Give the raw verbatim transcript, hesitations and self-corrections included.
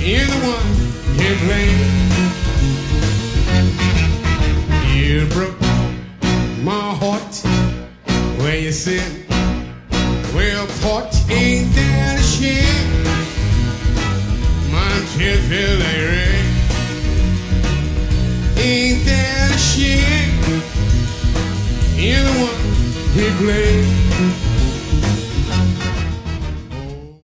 You're the one can blame. You broke my heart where you sit. Well, part ain't that a shame? My tears feel like rain. Ain't that a shame? You're the one he blamed.